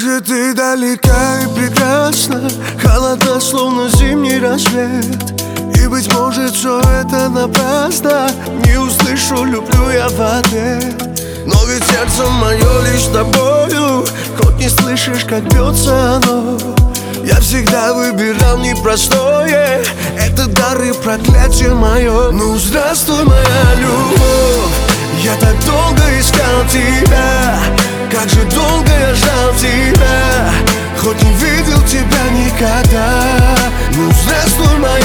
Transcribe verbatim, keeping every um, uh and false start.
же ты далека и прекрасна, холодна, словно зимний рассвет. И, быть может, все это напрасно, не услышу «люблю» я в ответ. Но ведь сердце мое лишь тобою, хоть не слышишь, как бьется оно. Я всегда выбирал непростое, это дар и проклятие мое. Ну здравствуй, моя любовь, я так долго искал тебя, как же долго я ждал тебя, хоть не видел тебя никогда. Ну здравствуй, моя